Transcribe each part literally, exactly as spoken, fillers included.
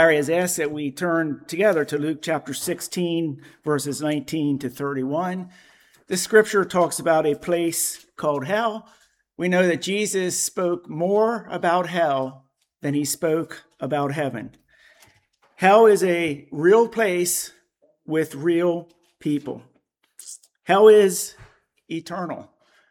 Larry has asked that we turn together to Luke chapter sixteen, verses nineteen to thirty-one. This scripture talks about a place called hell. We know that Jesus spoke more about hell than he spoke about heaven. Hell is a real place with real people. Hell is eternal.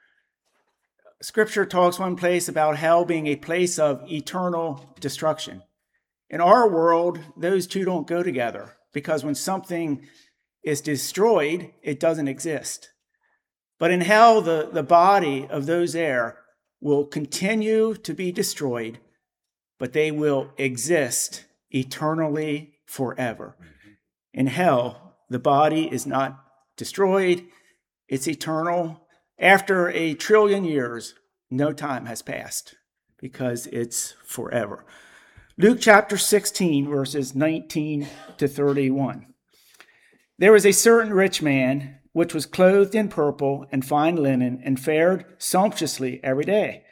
Scripture talks one place about hell being a place of eternal destruction. In our world, those two don't go together because when something is destroyed, it doesn't exist. But in hell, the, the body of those there will continue to be destroyed, but they will exist eternally forever. In hell, the body is not destroyed, it's eternal. After a trillion years, no time has passed because it's forever. Luke chapter sixteen, verses nineteen to thirty-one. There was a certain rich man which was clothed in purple and fine linen and fared sumptuously every day.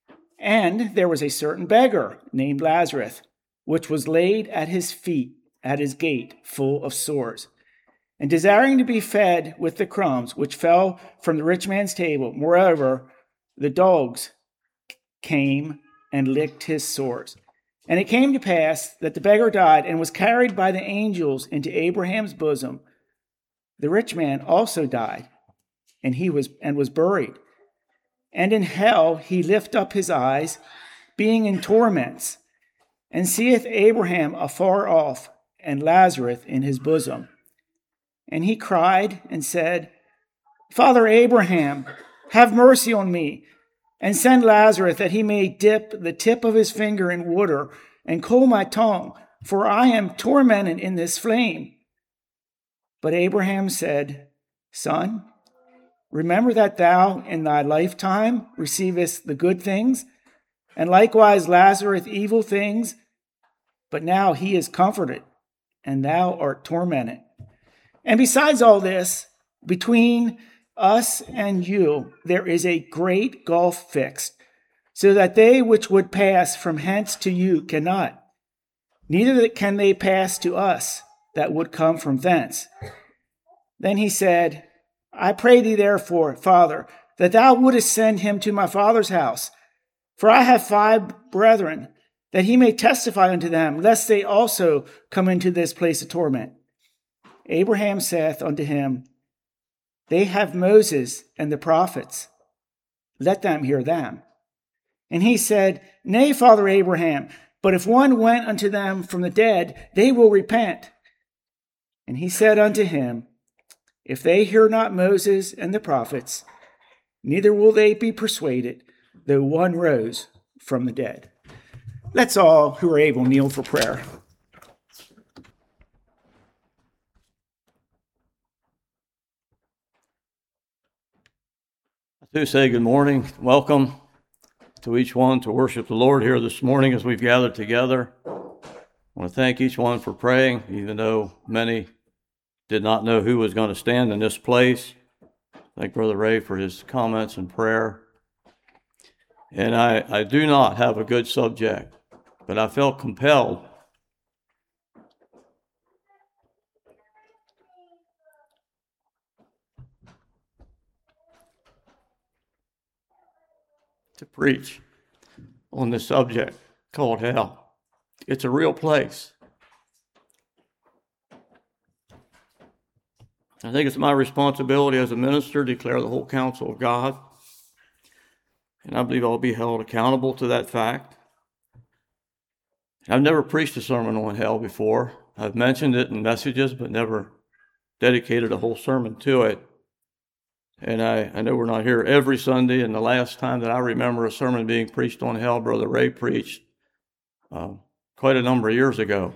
And there was a certain beggar named Lazarus, which was laid at his feet at his gate, full of sores, and desiring to be fed with the crumbs which fell from the rich man's table. Moreover, the dogs came and licked his sores. And it came to pass that the beggar died and was carried by the angels into Abraham's bosom. The rich man also died, and he was and was buried. And in hell he lift up his eyes, being in torments, and seeth Abraham afar off, and Lazarus in his bosom. And he cried and said, Father Abraham, have mercy on me, and send Lazarus that he may dip the tip of his finger in water and cool my tongue, for I am tormented in this flame. But Abraham said, Son, remember that thou in thy lifetime receivest the good things, and likewise Lazarus evil things, but now he is comforted, and thou art tormented. And besides all this, between us and you, there is a great gulf fixed, so that they which would pass from hence to you cannot, neither can they pass to us that would come from thence. Then he said, I pray thee therefore, Father, that thou wouldest send him to my father's house, for I have five brethren, that he may testify unto them, lest they also come into this place of torment. Abraham saith unto him, They have Moses and the prophets. Let them hear them. And he said, Nay, Father Abraham, but if one went unto them from the dead, they will repent. And he said unto him, If they hear not Moses and the prophets, neither will they be persuaded, though one rose from the dead. Let's all, who are able, kneel for prayer. I do say good morning. Welcome to each one to worship the Lord here this morning as we've gathered together. I want to thank each one for praying, even though many did not know who was going to stand in this place. Thank Brother Ray for his comments and prayer. And I, I do not have a good subject, but I felt compelled to preach on this subject called hell. It's a real place. I think it's my responsibility as a minister to declare the whole counsel of God, and I believe I'll be held accountable to that fact. I've never preached a sermon on hell before. I've mentioned it in messages, but never dedicated a whole sermon to it. And I, I know we're not here every Sunday, and the last time that I remember a sermon being preached on hell, Brother Ray preached uh, quite a number of years ago.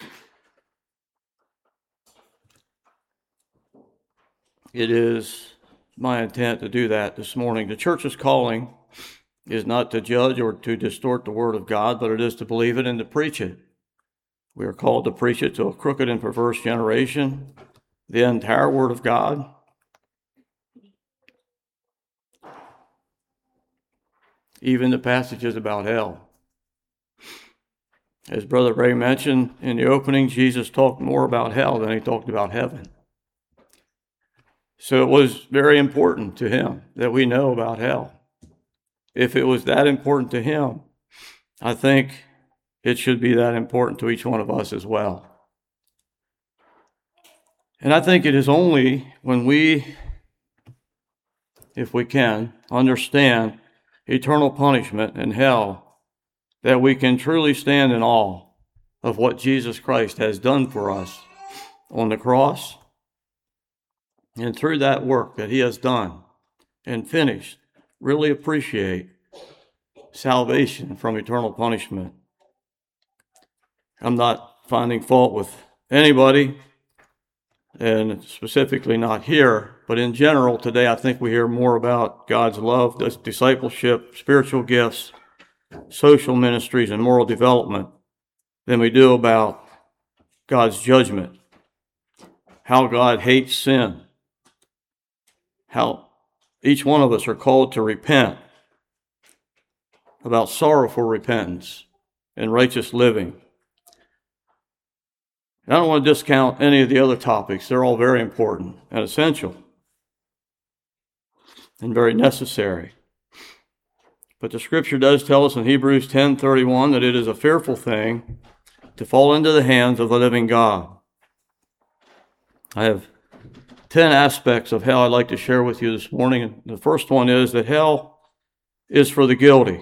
It is my intent to do that this morning. The church's calling is not to judge or to distort the word of God, but it is to believe it and to preach it. We are called to preach it to a crooked and perverse generation, the entire word of God. Even the passages about hell. As Brother Ray mentioned in the opening, Jesus talked more about hell than he talked about heaven. So it was very important to him that we know about hell. If it was that important to him, I think it should be that important to each one of us as well. And I think it is only when we, if we can, understand eternal punishment and hell that we can truly stand in awe of what Jesus Christ has done for us on the cross, and through that work that he has done and finished, really appreciate salvation from eternal punishment. I'm not finding fault with anybody, and specifically not here, but in general today I think we hear more about God's love, discipleship, spiritual gifts, social ministries, and moral development than we do about God's judgment, how God hates sin, how each one of us are called to repent, about sorrowful repentance and righteous living. And I don't want to discount any of the other topics. They're all very important and essential and very necessary. But the scripture does tell us in Hebrews ten thirty-one that it is a fearful thing to fall into the hands of the living God. I have ten aspects of hell I'd like to share with you this morning. The first one is that hell is for the guilty.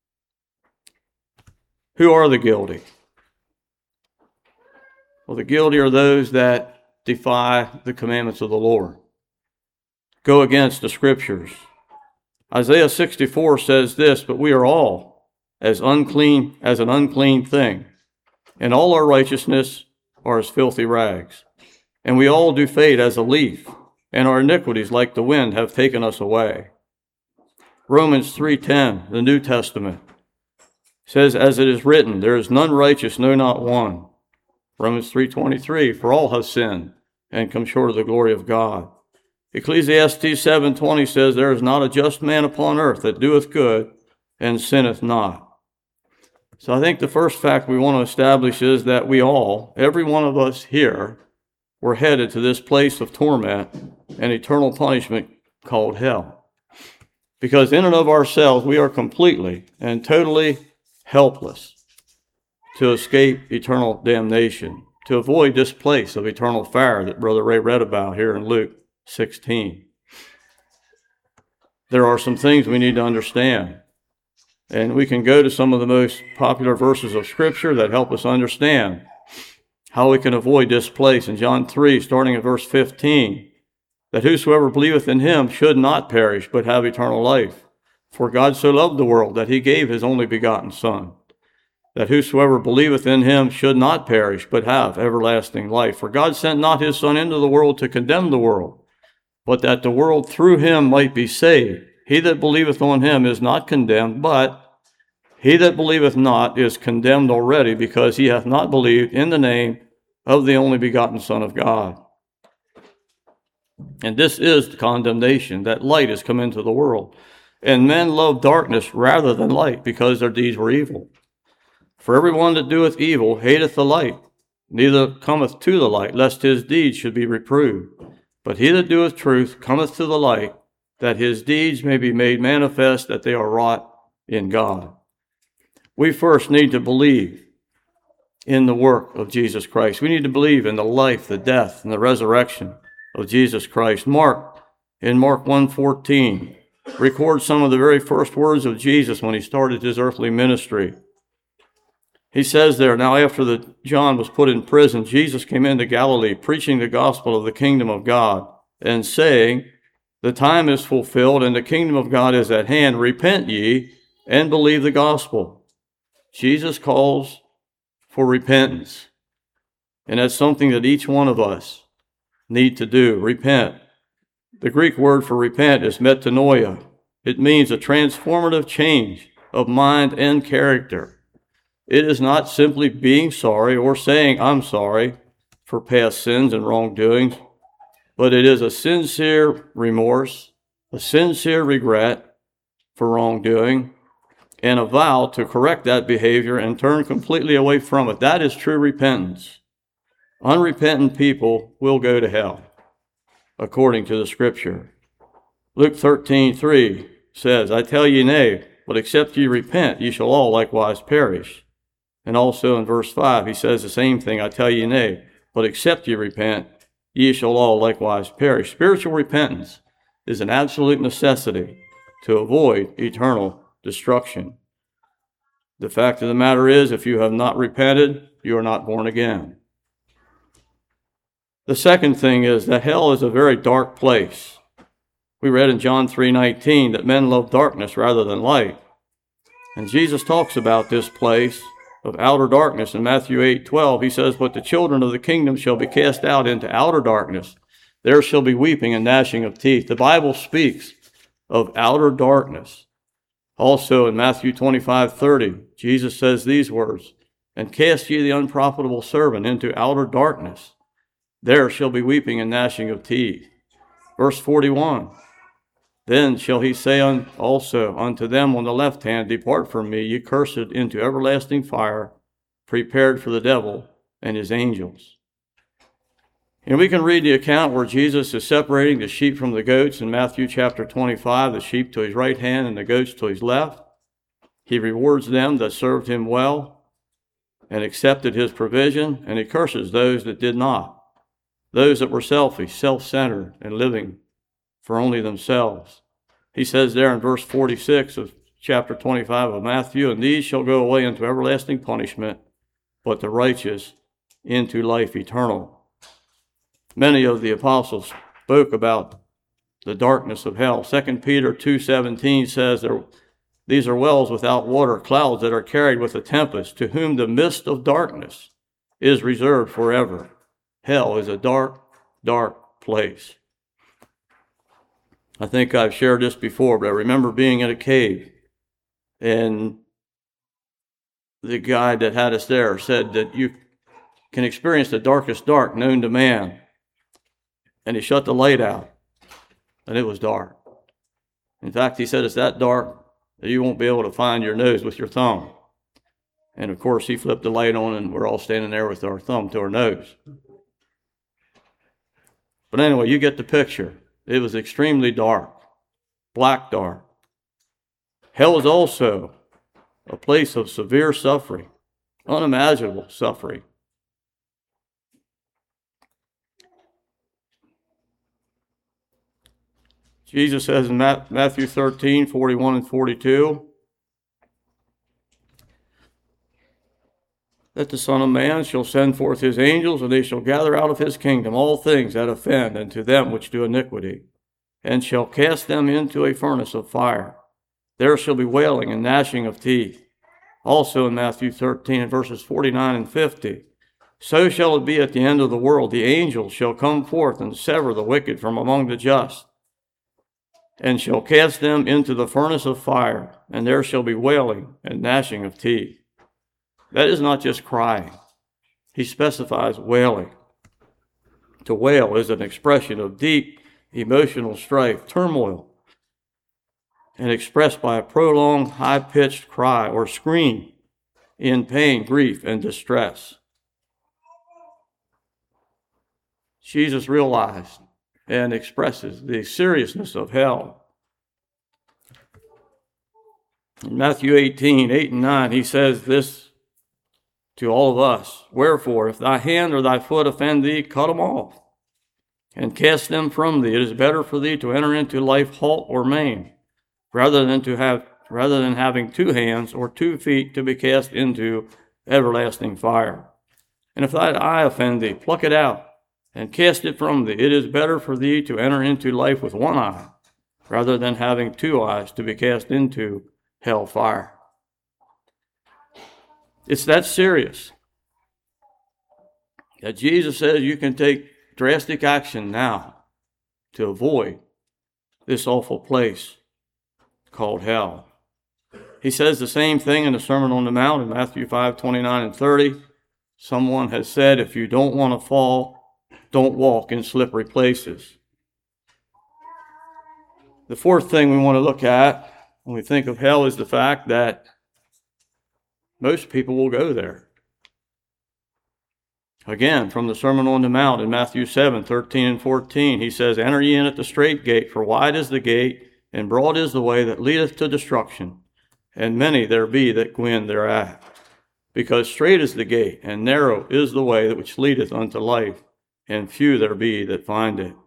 Who are the guilty? Well, the guilty are those that defy the commandments of the Lord, go against the scriptures. Isaiah sixty-four says this, but we are all as unclean as an unclean thing, and all our righteousness are as filthy rags. And we all do fade as a leaf, and our iniquities like the wind have taken us away. Romans three ten, the New Testament, says, as it is written, there is none righteous, no, not one. Romans three twenty-three, for all have sinned and come short of the glory of God. Ecclesiastes seven twenty says, there is not a just man upon earth that doeth good and sinneth not. So I think the first fact we want to establish is that we all, every one of us here, were headed to this place of torment and eternal punishment called hell. Because in and of ourselves, we are completely and totally helpless to escape eternal damnation, to avoid this place of eternal fire that Brother Ray read about here in Luke sixteen. There are some things we need to understand. And we can go to some of the most popular verses of Scripture that help us understand how we can avoid this place. In John three, starting at verse fifteen, that whosoever believeth in him should not perish, but have eternal life. For God so loved the world that he gave his only begotten Son, that whosoever believeth in him should not perish, but have everlasting life. For God sent not his Son into the world to condemn the world, but that the world through him might be saved. He that believeth on him is not condemned, but he that believeth not is condemned already, because he hath not believed in the name of the only begotten Son of God. And this is the condemnation, that light is come into the world. And men love darkness rather than light, because their deeds were evil. For every one that doeth evil hateth the light, neither cometh to the light, lest his deeds should be reproved. But he that doeth truth cometh to the light, that his deeds may be made manifest that they are wrought in God. We first need to believe in the work of Jesus Christ. We need to believe in the life, the death, and the resurrection of Jesus Christ. Mark, in Mark one fourteen, records some of the very first words of Jesus when he started his earthly ministry. He says there, now after the John was put in prison, Jesus came into Galilee, preaching the gospel of the kingdom of God, and saying, the time is fulfilled, and the kingdom of God is at hand. Repent ye, and believe the gospel. Jesus calls for repentance, and that's something that each one of us need to do. Repent. The Greek word for repent is metanoia. It means a transformative change of mind and character. It is not simply being sorry or saying, I'm sorry for past sins and wrongdoings, but it is a sincere remorse, a sincere regret for wrongdoing, and a vow to correct that behavior and turn completely away from it. That is true repentance. Unrepentant people will go to hell, according to the Scripture. Luke thirteen three says, I tell ye nay, but except ye repent, ye shall all likewise perish. And also in verse five, he says the same thing, I tell ye nay, but except ye repent, ye shall all likewise perish. Spiritual repentance is an absolute necessity to avoid eternal destruction. The fact of the matter is, if you have not repented, you are not born again. The second thing is that hell is a very dark place. We read in John three nineteen that men love darkness rather than light. And Jesus talks about this place of outer darkness in Matthew eight twelve. He says, but the children of the kingdom shall be cast out into outer darkness. There shall be weeping and gnashing of teeth. The Bible speaks of outer darkness. Also in Matthew twenty-five thirty, Jesus says these words, and cast ye the unprofitable servant into outer darkness. There shall be weeping and gnashing of teeth. Verse forty-one, then shall he say un- also unto them on the left hand, depart from me, ye cursed, into everlasting fire, prepared for the devil and his angels. And we can read the account where Jesus is separating the sheep from the goats in Matthew chapter twenty-five, the sheep to his right hand and the goats to his left. He rewards them that served him well and accepted his provision, and he curses those that did not, those that were selfish, self-centered, and living for only themselves. He says there in verse forty-six of chapter twenty-five of Matthew, and these shall go away into everlasting punishment, but the righteous into life eternal. Many of the apostles spoke about the darkness of hell. Second Peter two seventeen says, there, these are wells without water, clouds that are carried with a tempest, to whom the mist of darkness is reserved forever. Hell is a dark, dark place. I think I've shared this before, but I remember being in a cave, and the guide that had us there said that you can experience the darkest dark known to man. And he shut the light out, and it was dark. In fact, he said it's that dark that you won't be able to find your nose with your thumb. And of course, he flipped the light on, and we're all standing there with our thumb to our nose. But anyway, you get the picture. It was extremely dark, black dark. Hell is also a place of severe suffering, unimaginable suffering. Jesus says in Matthew thirteen, forty-one and forty-two, that the Son of Man shall send forth his angels, and they shall gather out of his kingdom all things that offend, and to them which do iniquity, and shall cast them into a furnace of fire. There shall be wailing and gnashing of teeth. Also in Matthew thirteen, and verses forty-nine and fifty, so shall it be at the end of the world. The angels shall come forth and sever the wicked from among the just, and shall cast them into the furnace of fire, and there shall be wailing and gnashing of teeth. That is not just crying. He specifies wailing. To wail is an expression of deep emotional strife, turmoil, and expressed by a prolonged, high-pitched cry or scream in pain, grief, and distress. Jesus realized and expresses the seriousness of hell. In Matthew eighteen, eight and nine, he says this to all of us, wherefore, if thy hand or thy foot offend thee, cut them off, and cast them from thee. It is better for thee to enter into life halt or maimed, rather than to have rather than having two hands or two feet to be cast into everlasting fire. And if thine eye offend thee, pluck it out, and cast it from thee. It is better for thee to enter into life with one eye, rather than having two eyes to be cast into hell fire. It's that serious that Jesus says you can take drastic action now to avoid this awful place called hell. He says the same thing in the Sermon on the Mount in Matthew five, twenty-nine and thirty. Someone has said, if you don't want to fall, don't walk in slippery places. The fourth thing we want to look at when we think of hell is the fact that most people will go there. Again, from the Sermon on the Mount in Matthew seven, thirteen and fourteen, he says, "Enter ye in at the strait gate, for wide is the gate, and broad is the way that leadeth to destruction, and many there be that go in thereat. Because strait is the gate, and narrow is the way which leadeth unto life, and few there be that find it."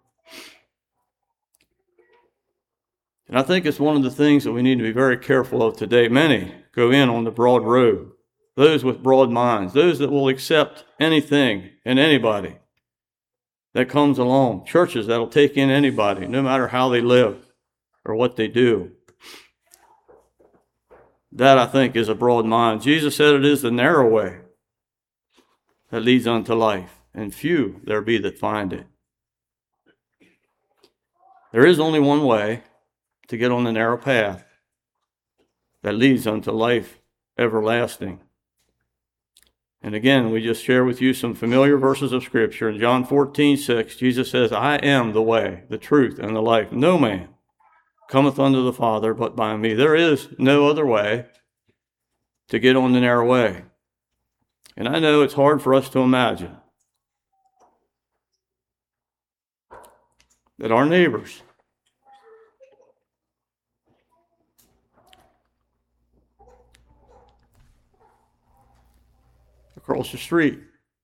And I think it's one of the things that we need to be very careful of today. Many go in on the broad road, those with broad minds, those that will accept anything and anybody that comes along, churches that will take in anybody, no matter how they live or what they do. That, I think, is a broad mind. Jesus said it is the narrow way that leads unto life, and few there be that find it. There is only one way to get on the narrow path that leads unto life everlasting. And again, we just share with you some familiar verses of Scripture. In John fourteen, six, Jesus says, "I am the way, the truth, and the life. No man cometh unto the Father but by me." There is no other way to get on the narrow way. And I know it's hard for us to imagine that our neighbors across the street,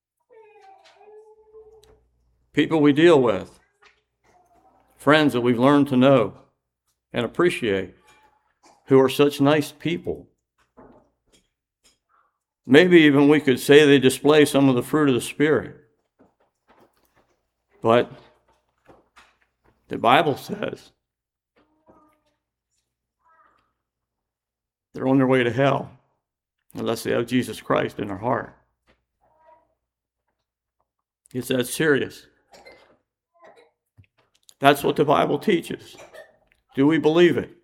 people we deal with, friends that we've learned to know and appreciate, who are such nice people. Maybe even we could say they display some of the fruit of the Spirit. But the Bible says they're on their way to hell unless they have Jesus Christ in their heart. It's that serious. That's what the Bible teaches. Do we believe it?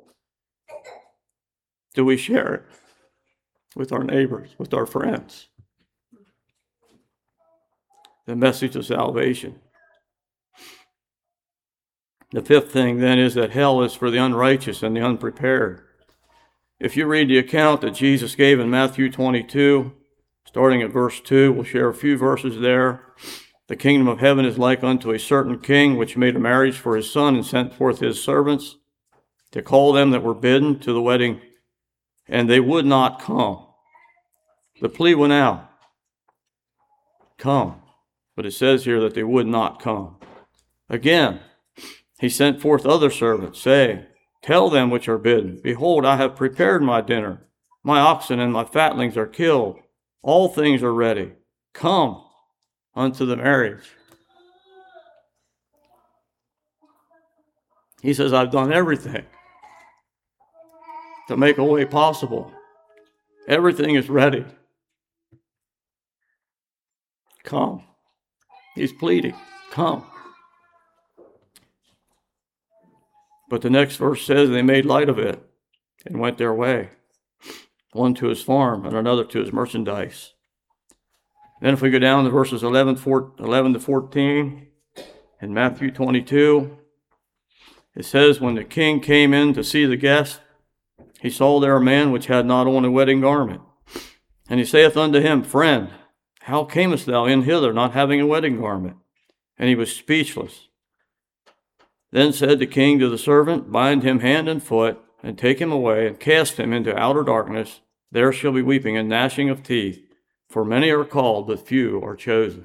Do we share it with our neighbors, with our friends? The message of salvation. The fifth thing then is that hell is for the unrighteous and the unprepared. If you read the account that Jesus gave in Matthew twenty-two, starting at verse two, we'll share a few verses there. "The kingdom of heaven is like unto a certain king, which made a marriage for his son, and sent forth his servants to call them that were bidden to the wedding, and they would not come." The plea went out, "Come." But it says here that they would not come. Again, he sent forth other servants, saying, "Tell them which are bidden, Behold, I have prepared my dinner. My oxen and my fatlings are killed. All things are ready. Come unto the marriage." He says, I've done everything to make a way possible. Everything is ready. Come. He's pleading, come. But the next verse says they made light of it and went their way, one to his farm and another to his merchandise. Then if we go down to verses eleven, eleven to fourteen in Matthew twenty-two, it says, "When the king came in to see the guest, he saw there a man which had not on a wedding garment. And he saith unto him, Friend, how camest thou in hither, not having a wedding garment? And he was speechless. Then said the king to the servant, Bind him hand and foot, and take him away, and cast him into outer darkness. There shall be weeping and gnashing of teeth, for many are called, but few are chosen."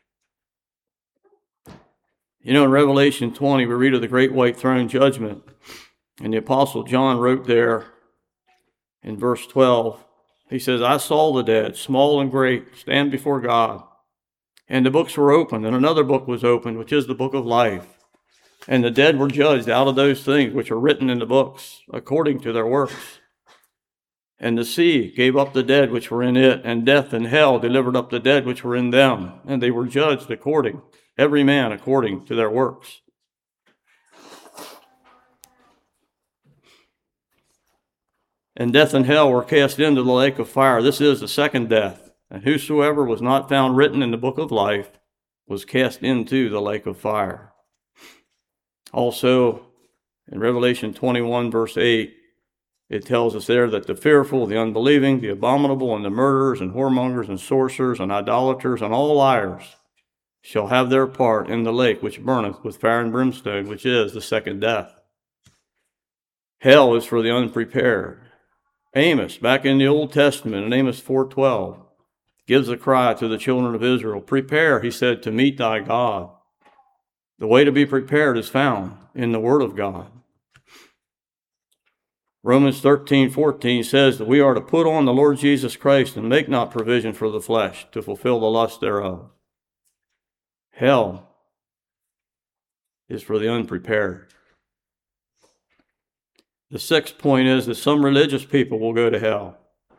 You know, in Revelation twenty, we read of the great white throne judgment. And the Apostle John wrote there in verse twelve, he says, "I saw the dead, small and great, stand before God. And the books were opened, and another book was opened, which is the book of life. And the dead were judged out of those things which are written in the books, according to their works. And the sea gave up the dead which were in it, and death and hell delivered up the dead which were in them. And they were judged according, every man according to their works." And death and hell were cast into the lake of fire. This is the second death. And whosoever was not found written in the book of life was cast into the lake of fire. Also, in Revelation twenty-one, verse eight, It tells us there that the fearful, the unbelieving, the abominable, and the murderers, and whoremongers, and sorcerers, and idolaters, and all liars shall have their part in the lake which burneth with fire and brimstone, which is the second death. Hell is for the unprepared. Amos, back in the Old Testament, in Amos four twelve, gives a cry to the children of Israel. Prepare, he said, to meet thy God. The way to be prepared is found in the Word of God. Romans thirteen fourteen says that we are to put on the Lord Jesus Christ and make not provision for the flesh to fulfill the lust thereof. Hell is for the unprepared. The sixth point is that some religious people will go to hell.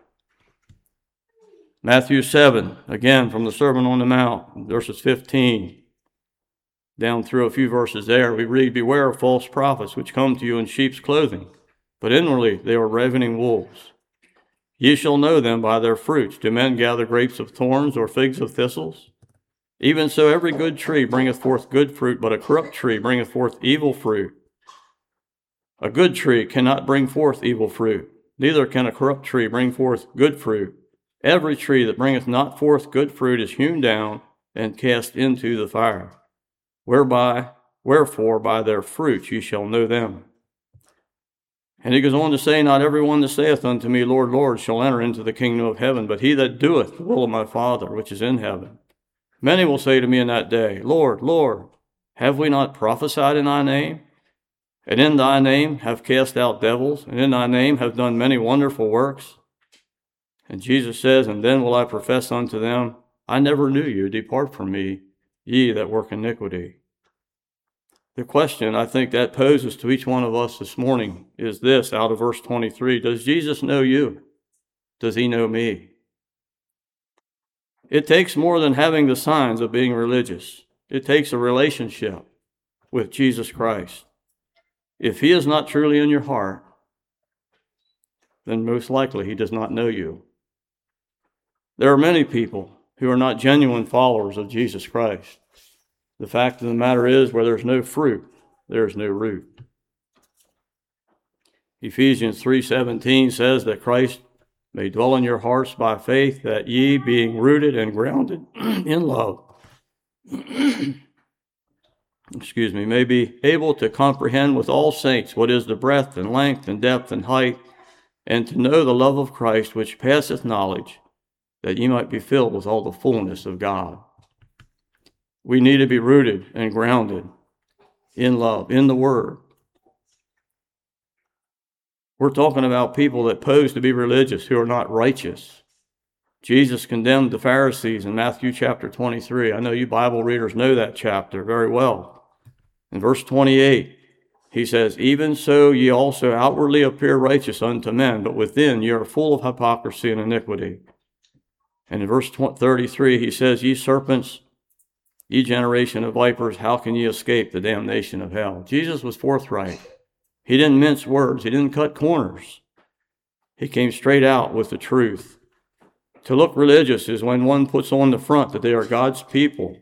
Matthew seven, again from the Sermon on the Mount, verses fifteen, down through a few verses there, we read, Beware of false prophets which come to you in sheep's clothing, but inwardly they are ravening wolves. Ye shall know them by their fruits. Do men gather grapes of thorns or figs of thistles? Even so every good tree bringeth forth good fruit, but a corrupt tree bringeth forth evil fruit. A good tree cannot bring forth evil fruit, neither can a corrupt tree bring forth good fruit. Every tree that bringeth not forth good fruit is hewn down and cast into the fire. Whereby, wherefore, by their fruits ye shall know them. And he goes on to say, Not every one that saith unto me, Lord, Lord, shall enter into the kingdom of heaven, but he that doeth the will of my Father which is in heaven. Many will say to me in that day, Lord, Lord, have we not prophesied in thy name? And in thy name have cast out devils, and in thy name have done many wonderful works? And Jesus says, And then will I profess unto them, I never knew you. Depart from me, ye that work iniquity. The question I think that poses to each one of us this morning is this, out of verse twenty-three. Does Jesus know you? Does he know me? It takes more than having the signs of being religious. It takes a relationship with Jesus Christ. If he is not truly in your heart, then most likely he does not know you. There are many people who are not genuine followers of Jesus Christ. The fact of the matter is, where there's no fruit, there is no root. Ephesians three seventeen says that Christ may dwell in your hearts by faith, that ye, being rooted and grounded in love, excuse me, may be able to comprehend with all saints what is the breadth and length and depth and height, and to know the love of Christ which passeth knowledge, that ye might be filled with all the fullness of God. We need to be rooted and grounded in love, in the Word. We're talking about people that pose to be religious who are not righteous. Jesus condemned the Pharisees in Matthew chapter twenty-three. I know you Bible readers know that chapter very well. In verse twenty-eight, he says, Even so ye also outwardly appear righteous unto men, but within ye are full of hypocrisy and iniquity. And in verse thirty-three, he says, Ye serpents, ye generation of vipers, how can ye escape the damnation of hell? Jesus was forthright. He didn't mince words. He didn't cut corners. He came straight out with the truth. To look religious is when one puts on the front that they are God's people.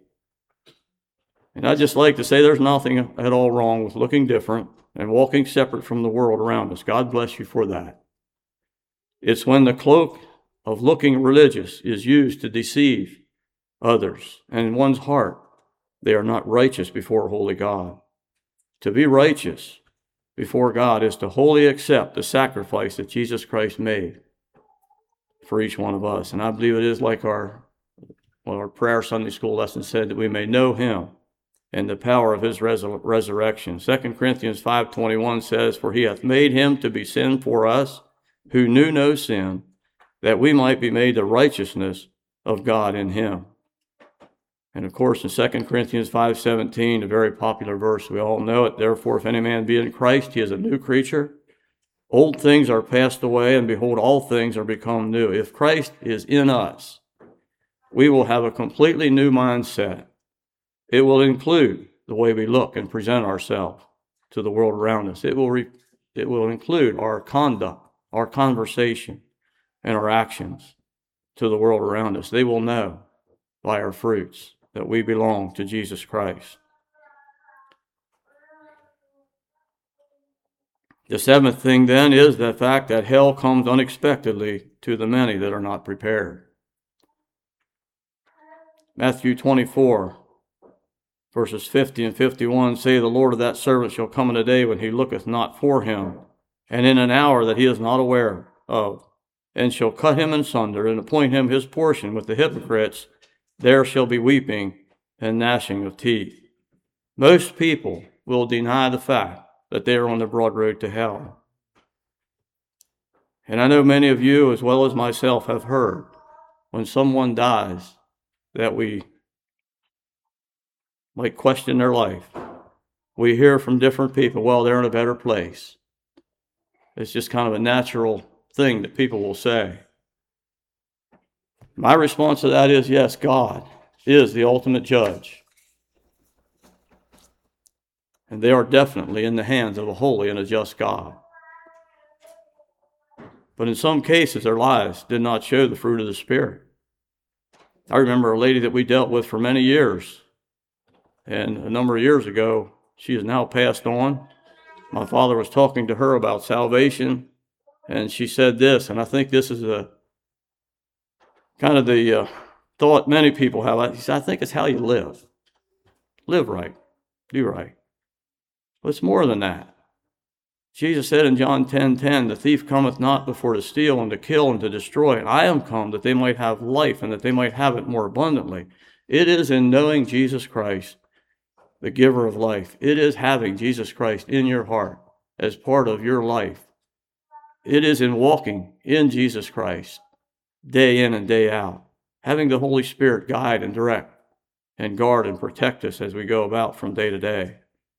And I just like to say there's nothing at all wrong with looking different and walking separate from the world around us. God bless you for that. It's when the cloak of looking religious is used to deceive others, and in one's heart, they are not righteous before a holy God. To be righteous before God is to wholly accept the sacrifice that Jesus Christ made for each one of us. And I believe it is like our, well, our prayer Sunday school lesson said, that we may know him and the power of his resur- resurrection. Second Corinthians five twenty-one says, For he hath made him to be sin for us, who knew no sin, that we might be made the righteousness of God in him. And of course, in Second Corinthians five seventeen, a very popular verse, we all know it. Therefore, if any man be in Christ, he is a new creature. Old things are passed away, and behold, all things are become new. If Christ is in us, we will have a completely new mindset. It will include the way we look and present ourselves to the world around us. It will, re- it will include our conduct, our conversation, and our actions to the world around us. They will know by our fruits that we belong to Jesus Christ. The seventh thing then is the fact that hell comes unexpectedly to the many that are not prepared. Matthew twenty-four, verses fifty and fifty-one say, the Lord of that servant shall come in a day when he looketh not for him, and in an hour that he is not aware of, and shall cut him in sunder, and appoint him his portion with the hypocrites. There shall be weeping and gnashing of teeth. Most people will deny the fact that they are on the broad road to hell. And I know many of you, as well as myself, have heard when someone dies that we might question their life. We hear from different people, well, they're in a better place. It's just kind of a natural thing that people will say. My response to that is, yes, God is the ultimate judge. And they are definitely in the hands of a holy and a just God. But in some cases, their lives did not show the fruit of the Spirit. I remember a lady that we dealt with for many years. And a number of years ago, she has now passed on. My father was talking to her about salvation, and she said this, and I think this is a kind of the uh, thought many people have. He said, I think it's how you live. Live right. Do right. But it's more than that. Jesus said in John ten ten, the thief cometh not before to steal and to kill and to destroy, and I am come that they might have life and that they might have it more abundantly. It is in knowing Jesus Christ, the giver of life. It is having Jesus Christ in your heart as part of your life. It is in walking in Jesus Christ day in and day out, having the Holy Spirit guide and direct and guard and protect us as we go about from day to day.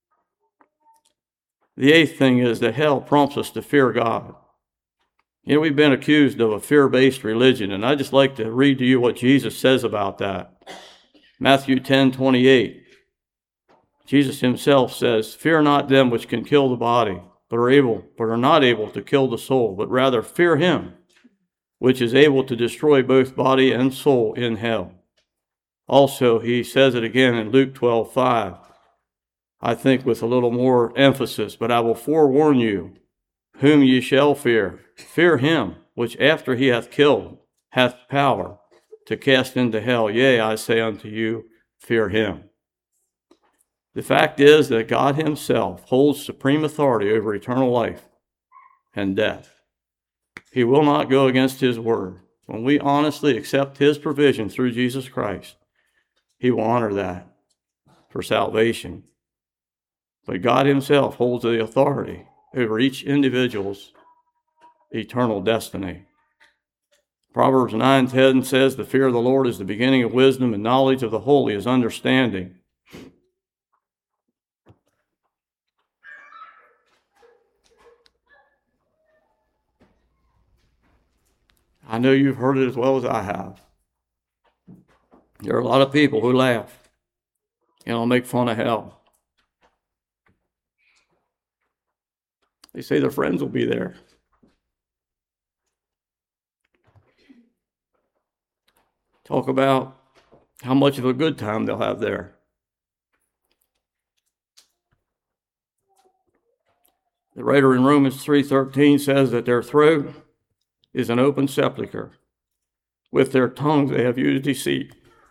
The eighth thing is that hell prompts us to fear God. You know, we've been accused of a fear-based religion, and I'd just like to read to you what Jesus says about that. Matthew ten twenty-eight. Jesus himself says, fear not them which can kill the body, but are able, but are not able to kill the soul, but rather fear him, which is able to destroy both body and soul in hell. Also, he says it again in Luke twelve five. I think with a little more emphasis, but I will forewarn you, whom ye shall fear. Fear him, which after he hath killed, hath power to cast into hell. Yea, I say unto you, fear him. The fact is that God himself holds supreme authority over eternal life and death. He will not go against his word. When we honestly accept his provision through Jesus Christ, he will honor that for salvation. But God himself holds the authority over each individual's eternal destiny. Proverbs nine ten says, the fear of the Lord is the beginning of wisdom, and knowledge of the holy is understanding. I know you've heard it as well as I have. There are a lot of people who laugh and will make fun of hell. They say their friends will be there. Talk about how much of a good time they'll have there. The writer in Romans three thirteen says that their throat is an open sepulchre. With their tongues they have used deceit.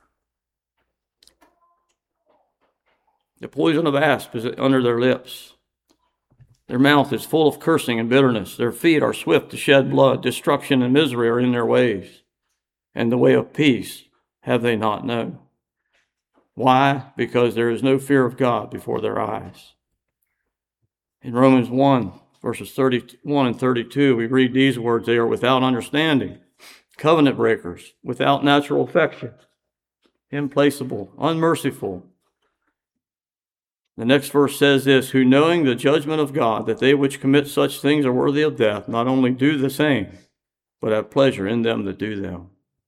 The poison of asp is under their lips. Their mouth is full of cursing and bitterness. Their feet are swift to shed blood. Destruction and misery are in their ways. And the way of peace have they not known. Why? Because there is no fear of God before their eyes. In Romans one, verses thirty-one and thirty-two, we read these words. They are without understanding, covenant breakers, without natural affection, implacable, unmerciful. The next verse says this, who knowing the judgment of God, that they which commit such things are worthy of death, not only do the same, but have pleasure in them that do them.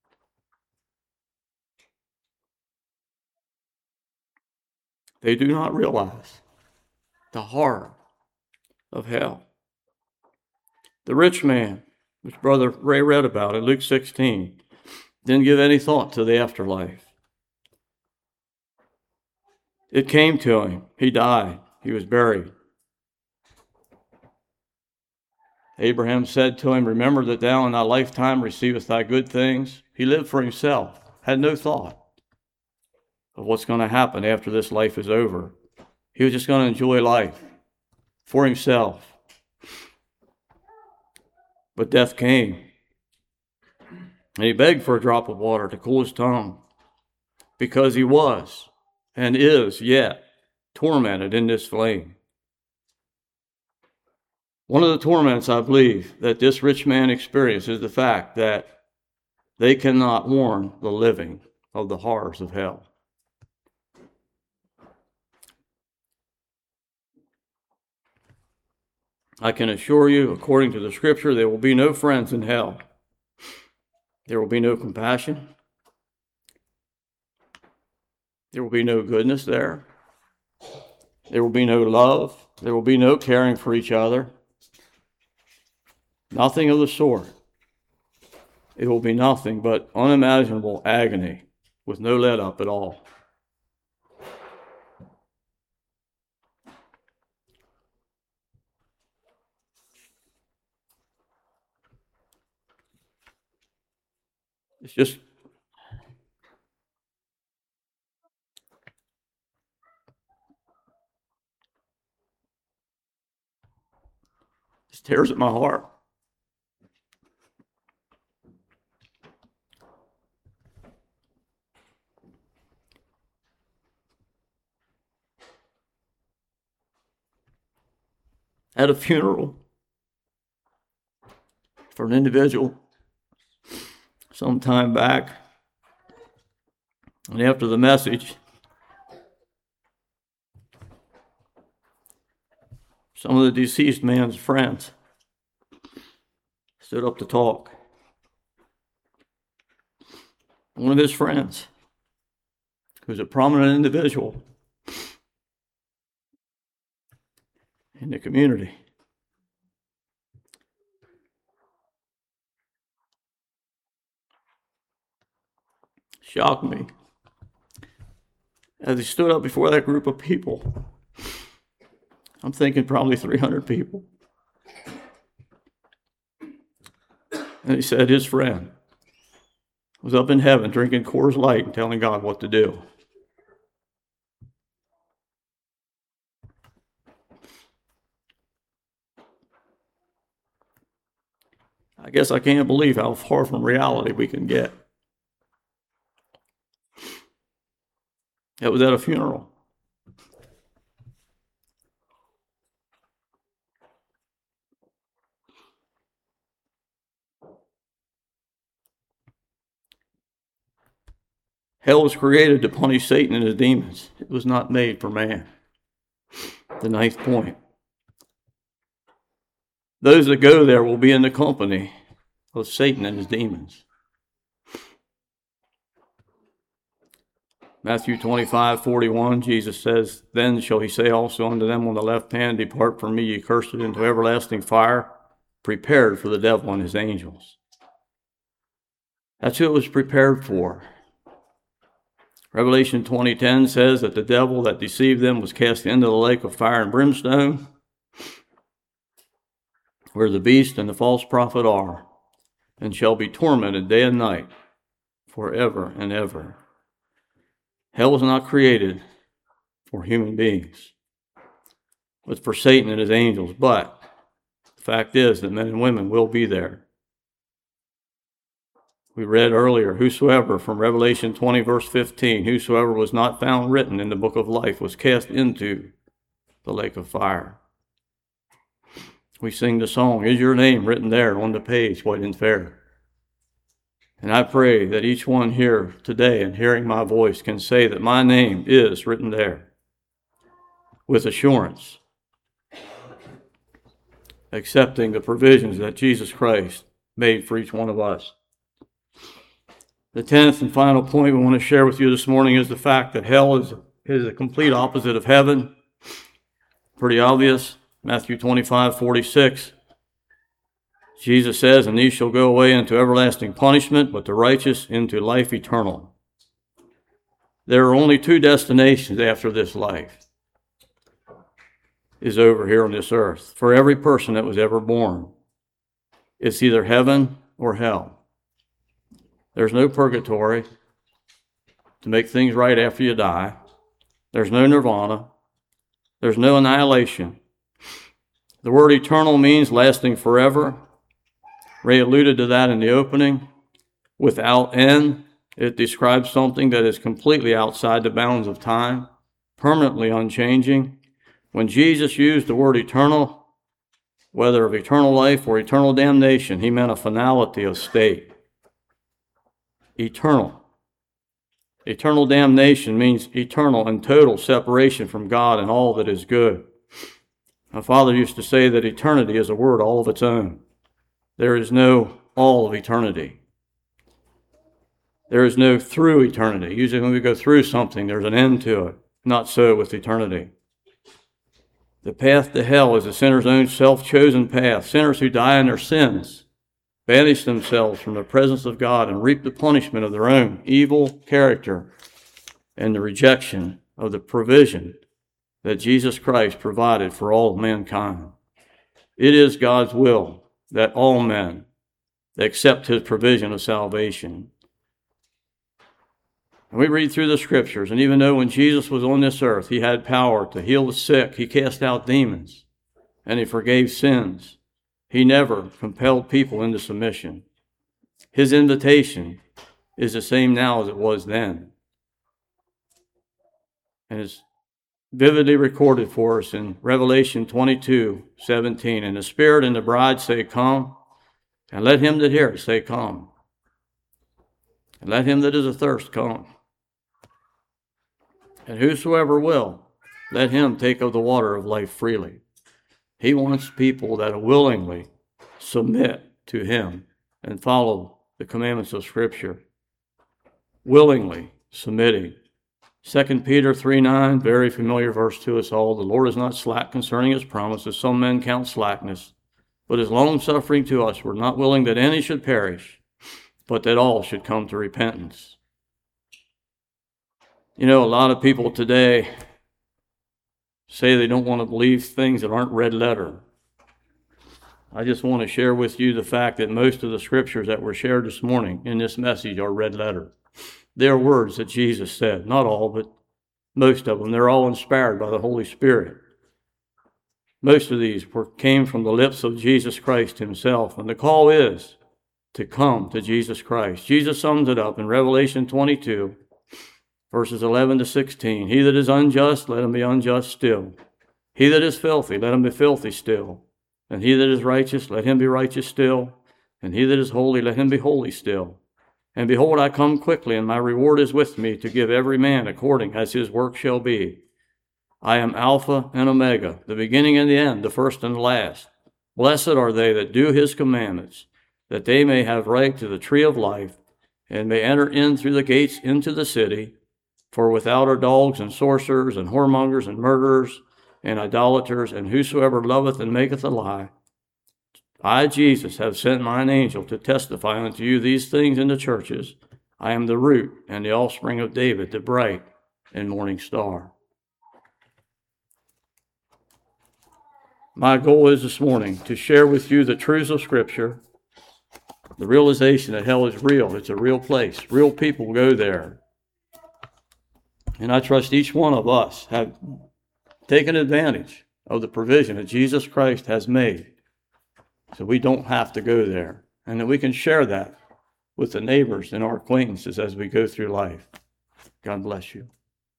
They do not realize the horror of hell. The rich man, which Brother Ray read about in Luke sixteen, didn't give any thought to the afterlife. It came to him. He died. He was buried. Abraham said to him, remember that thou in thy lifetime receivest thy good things. He lived for himself, had no thought of what's going to happen after this life is over. He was just going to enjoy life for himself. But death came, and he begged for a drop of water to cool his tongue, because he was and is yet tormented in this flame. One of the torments, I believe, that this rich man experienced is the fact that they cannot warn the living of the horrors of hell. I can assure you, according to the scripture, there will be no friends in hell. There will be no compassion. There will be no goodness there. There will be no love. There will be no caring for each other. Nothing of the sort. It will be nothing but unimaginable agony with no let up at all. It's just it tears at my heart. At a funeral for an individual some time back, and after the message, some of the deceased man's friends stood up to talk. One of his friends, who's a prominent individual in the community, shocked me as he stood up before that group of people. I'm thinking probably three hundred people. And he said his friend was up in heaven drinking Coors Light and telling God what to do. I guess I can't believe how far from reality we can get. It was at a funeral. Hell was created to punish Satan and his demons. It was not made for man. The ninth point. Those that go there will be in the company of Satan and his demons. Matthew twenty-five forty-one, Jesus says, then shall he say also unto them on the left hand, depart from me, ye cursed, into everlasting fire, prepared for the devil and his angels. That's who it was prepared for. Revelation twenty ten says that the devil that deceived them was cast into the lake of fire and brimstone, where the beast and the false prophet are, and shall be tormented day and night forever and ever. Hell was not created for human beings, but for Satan and his angels. But the fact is that men and women will be there. We read earlier, whosoever, from Revelation twenty, verse fifteen, whosoever was not found written in the book of life was cast into the lake of fire. We sing the song, is your name written there on the page, white and fair? And I pray that each one here today and hearing my voice can say that my name is written there with assurance, accepting the provisions that Jesus Christ made for each one of us. The tenth and final point we want to share with you this morning is the fact that hell is, is a complete opposite of heaven. Pretty obvious. Matthew twenty-five forty-six. Jesus says, and these shall go away into everlasting punishment, but the righteous into life eternal. There are only two destinations after this life is over here on this earth for every person that was ever born. It's either heaven or hell. There's no purgatory to make things right after you die. There's no nirvana. There's no annihilation. The word eternal means lasting forever. Ray alluded to that in the opening. Without end, it describes something that is completely outside the bounds of time, permanently unchanging. When Jesus used the word eternal, whether of eternal life or eternal damnation, he meant a finality of state. Eternal. Eternal damnation means eternal and total separation from God and all that is good. My father used to say that eternity is a word all of its own. There is no all of eternity. There is no through eternity. Usually when we go through something, there's an end to it. Not so with eternity. The path to hell is a sinner's own self-chosen path. Sinners who die in their sins banish themselves from the presence of God and reap the punishment of their own evil character and the rejection of the provision that Jesus Christ provided for all mankind. It is God's will that all men accept his provision of salvation. And we read through the scriptures, and even though when Jesus was on this earth, he had power to heal the sick, he cast out demons, and he forgave sins, he never compelled people into submission. His invitation is the same now as it was then. And it's vividly recorded for us in Revelation twenty-two seventeen. And the Spirit and the bride say, come, and let him that heareth say, come. And let him that is athirst come. And whosoever will, let him take of the water of life freely. He wants people that willingly submit to him and follow the commandments of Scripture. Willingly submitting. Second Peter three nine, very familiar verse to us all. The Lord is not slack concerning his promise, as some men count slackness, but is long-suffering to us. We're not willing that any should perish, but that all should come to repentance. You know, a lot of people today say they don't want to believe things that aren't red letter. I just want to share with you the fact that most of the scriptures that were shared this morning in this message are red letter. They're words that Jesus said. Not all, but most of them. They're all inspired by the Holy Spirit. Most of these were, came from the lips of Jesus Christ himself. And the call is to come to Jesus Christ. Jesus sums it up in Revelation twenty-two, verses eleven to sixteen. He that is unjust, let him be unjust still. He that is filthy, let him be filthy still. And he that is righteous, let him be righteous still. And he that is holy, let him be holy still. And behold, I come quickly, and my reward is with me, to give every man according as his work shall be. I am Alpha and Omega, the beginning and the end, the first and the last. Blessed are they that do his commandments, that they may have right to the tree of life, and may enter in through the gates into the city. For without are dogs and sorcerers and whoremongers and murderers and idolaters, and whosoever loveth and maketh a lie. I, Jesus, have sent mine angel to testify unto you these things in the churches. I am the root and the offspring of David, the bright and morning star. My goal is this morning to share with you the truths of Scripture, the realization that hell is real. It's a real place. Real people go there. And I trust each one of us have taken advantage of the provision that Jesus Christ has made, so we don't have to go there, and that we can share that with the neighbors and our acquaintances as we go through life. God bless you.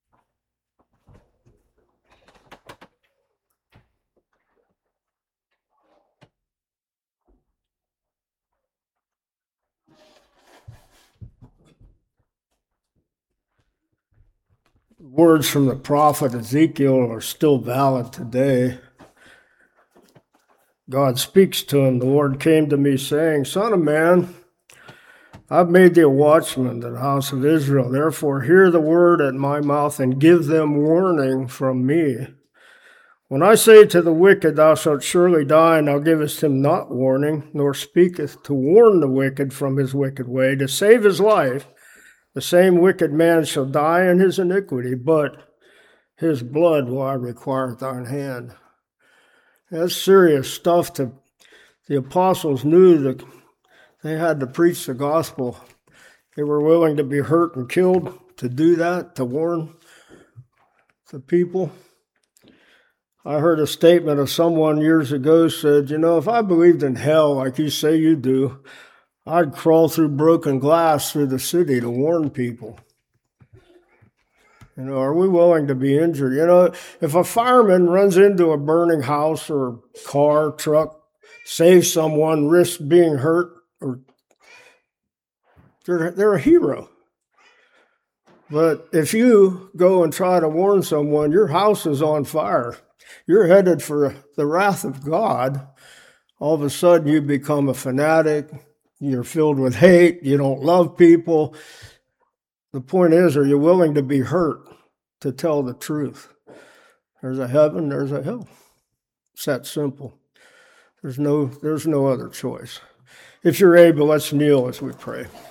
Words from the prophet Ezekiel are still valid today. God speaks to him. The Lord came to me saying, Son of man, I've made thee a watchman to the house of Israel. Therefore hear the word at my mouth and give them warning from me. When I say to the wicked, thou shalt surely die, and thou givest him not warning, nor speaketh to warn the wicked from his wicked way, to save his life, the same wicked man shall die in his iniquity, but his blood will I require at thine hand. That's serious stuff to The apostles knew that they had to preach the gospel. They were willing to be hurt and killed to do that, to warn the people. I heard a statement of someone years ago said, you know, if I believed in hell like you say you do, I'd crawl through broken glass through the city to warn people. You know, are we willing to be injured? You know, if a fireman runs into a burning house or car, truck, saves someone, risks being hurt, or they're, they're a hero. But if you go and try to warn someone, your house is on fire, you're headed for the wrath of God, all of a sudden you become a fanatic, you're filled with hate, you don't love people. The point is, are you willing to be hurt to tell the truth? There's a heaven, there's a hell. It's that simple. There's no, there's no other choice. If you're able, let's kneel as we pray.